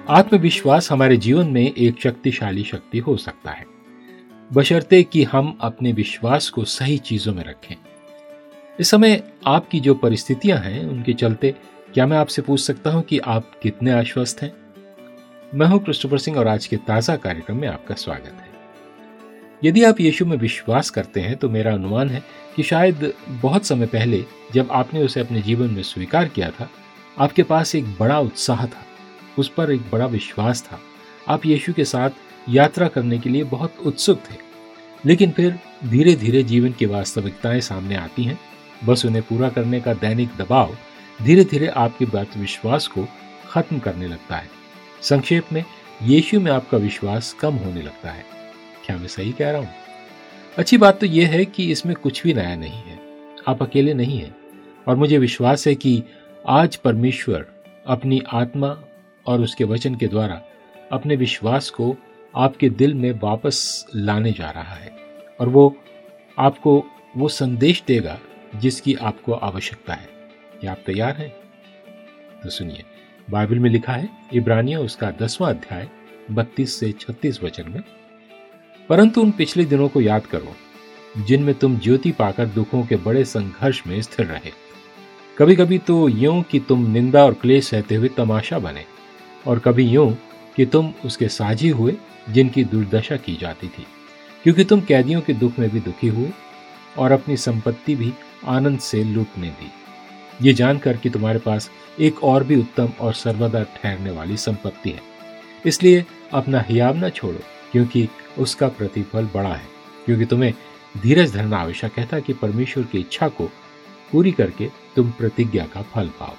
आत्मविश्वास हमारे जीवन में एक शक्तिशाली शक्ति हो सकता है, बशर्ते कि हम अपने विश्वास को सही चीजों में रखें। इस समय आपकी जो परिस्थितियां हैं उनके चलते क्या मैं आपसे पूछ सकता हूं कि आप कितने आश्वस्त हैं? मैं हूं क्रिस्टोफर सिंह और आज के ताजा कार्यक्रम में आपका स्वागत है। यदि आप यीशु में विश्वास करते हैं तो मेरा अनुमान है कि शायद बहुत समय पहले जब आपने उसे अपने जीवन में स्वीकार किया था, आपके पास एक बड़ा उत्साह था, उस पर एक बड़ा विश्वास था। आप यीशु के साथ यात्रा करने के लिए बहुत उत्सुक थे। लेकिन फिर धीरे धीरे जीवन की वास्तविकताएं सामने आती हैं। बस उन्हें पूरा करने का दैनिक दबाव धीरे धीरे आपके विश्वास को खत्म करने लगता है। संक्षेप में, यीशु में आपका विश्वास कम होने लगता है। क्या मैं सही कह रहा हूं? अच्छी बात तो यह है कि इसमें कुछ भी नया नहीं है। आप अकेले नहीं हैं और मुझे विश्वास है कि आज परमेश्वर अपनी आत्मा और उसके वचन के द्वारा अपने विश्वास को आपके दिल में वापस लाने जा रहा है और वो आपको वो संदेश देगा जिसकी आपको आवश्यकता है। क्या आप तैयार हैं? तो सुनिए, बाइबल में लिखा है, इब्रानियों उसका 10वां अध्याय 32 से 36 वचन में, परंतु उन पिछले दिनों को याद करो जिनमें तुम ज्योति पाकर दुखों के बड़े संघर्ष में स्थिर रहे। कभी कभी तो यूं कि तुम निंदा और क्लेश सहते हुए तमाशा बने, और कभी यूं कि तुम उसके साझी हुए जिनकी दुर्दशा की जाती थी, क्योंकि तुम कैदियों के दुख में भी दुखी हुए और अपनी संपत्ति भी आनंद से लूटने दी, ये जानकर कि तुम्हारे पास एक और भी उत्तम और सर्वदा ठहरने वाली संपत्ति है। इसलिए अपना हियाव न छोड़ो, क्योंकि उसका प्रतिफल बड़ा है। क्योंकि तुम्हें धीरज धरना आवश्यक है ताकि परमेश्वर की इच्छा को पूरी करके तुम प्रतिज्ञा का फल पाओ।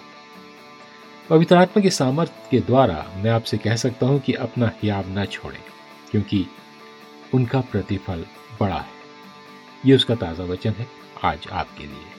पवित्र आत्मा के सामर्थ्य के द्वारा मैं आपसे कह सकता हूं कि अपना हियाव न छोड़ें, क्योंकि उनका प्रतिफल बड़ा है। ये उसका ताजा वचन है आज आपके लिए।